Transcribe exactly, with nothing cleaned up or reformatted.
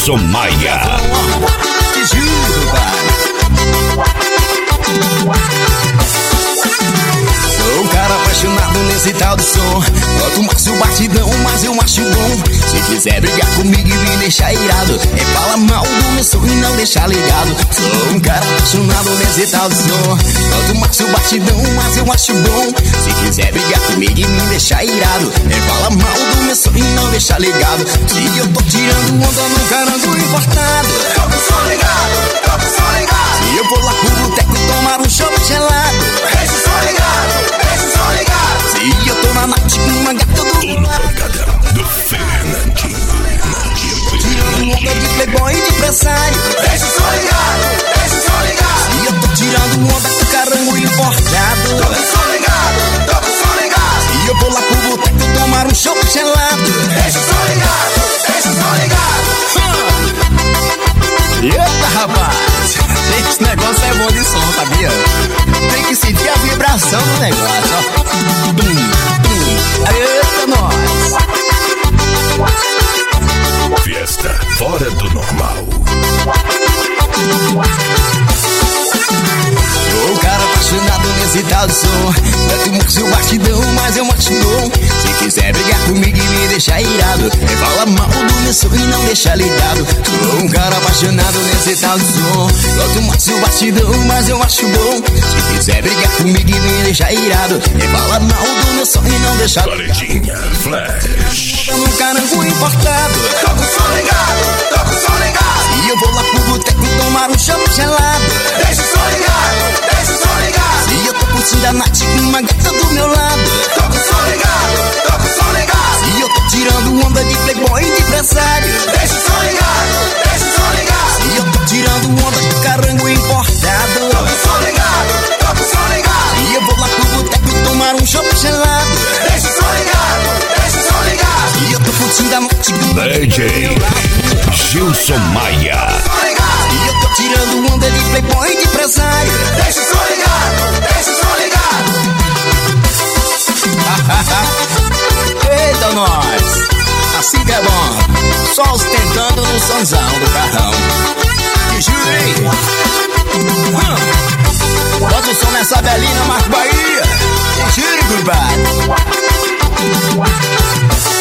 Gilson Maia. Te juro, pai. Sou um cara apaixonado nesse tal do som. Quanto mais o batidão, mais eu acho bom. Se quiser brigar comigo e me deixar irado, é fala mal do meu som e não deixar ligado. Sou um cara apaixonado nesse tal do som. Quanto mais o batidão, mais eu acho bom. Se quiser brigar comigo e me deixar irado, é fala mal do meu som e não deixar ligado. Se eu tô tirando onda no carango importado, tô com som ligado, tô com som ligado. Se eu vou lá pro boteco tomar um chopp gelado, deixa o som ligado, deixa o som ligado. Se eu tô na night com uma gata do meu lado, do Fernandinho. tirando onda de playboy e de empresário, deixa o som ligado, deixa o som ligado. Se eu tô tirando onda com carango importado, tô com som ligado, tô com som ligado. Se eu vou lá pro boteco tomar um chopp gelado, deixa o som ligado, deixa o som ligado. Eita, rapaz, esse negócio é bom de som, sabia? Tem que sentir a vibração do negócio, ó. Bum, bum. Eita, nós. Fiesta fora do normal. Sou um cara apaixonado nesse tal do som. Quanto mais o batidão, mais eu acho bom. Se quiser brigar comigo e me deixar irado, é fala mal do meu som e não deixar ligado. Sou um cara apaixonado nesse tal do som. Quanto mais o batidão, mais eu acho bom. Se quiser brigar comigo e me deixar irado, é fala mal do meu som e não deixar ligado. Paredinha Flash. Tô no carango importado, tô com som ligado, tô com som ligado. E eu vou lá pro boteco tomar um chopp gelado, deixa o som ligado, deixa o som ligado. Se eu tô curtindo a night com uma gata do meu lado, tô com som ligado, tô com som ligado. Se eu tô tirando onda de playboy e de empresário, deixa o som ligado, deixa o som ligado. Se eu tô tirando onda de carango importado, tô com som ligado, tô com som ligado. E eu vou lá pro boteco tomar um chopp gelado, deixa o som ligado, deixa o som ligado. E eu tô curtindo a noite com D J Gilson Maia. e eu tô tirando onda de playboy e de empresário, deixa o som ligado, deixa o som ligado. Eita, nós, assim que é bom, só ostentando no sonzão do carrão. Que juro, hein? Hum. Bota o som nessa belina, Marco Bahia. Que juro, compadre.